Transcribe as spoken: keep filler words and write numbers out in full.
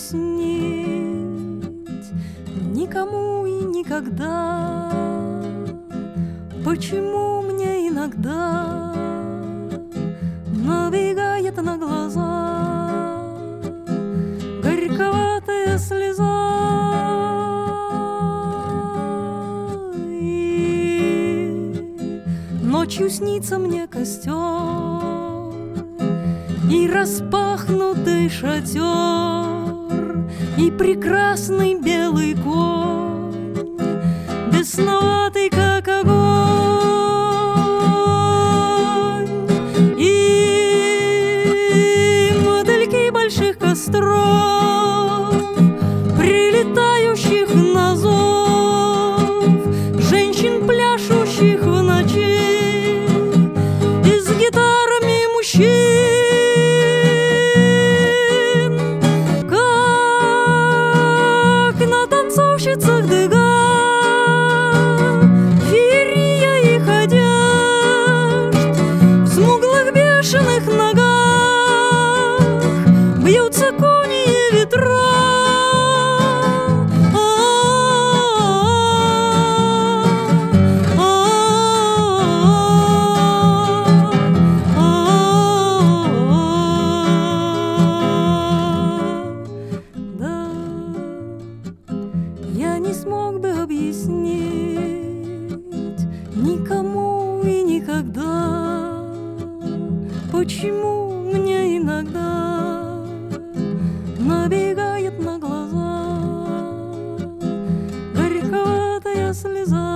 объяснить никому и никогда, почему мне иногда набегает на глаза горьковатая слеза. И ночью снится мне костер и распахнутый шатер, и прекрасный белый конь, бесноватый, как огонь, и мотыльки больших костров, прилетающих на зов женщин, пляшущих в ночи, и с гитарами мужчин. Дыга, феерия их одежд, в смуглых бешеных ногах бьются кони и ветра. Я не смог бы объяснить никому и никогда, почему мне иногда набегает на глаза горьковатая слеза.